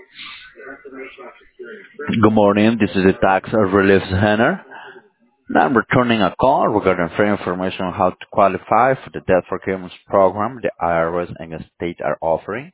Good morning. This is the Tax Relief Center. Now I'm returning a call regarding free information on how to qualify for the debt forgiveness program the IRS and the state are offering.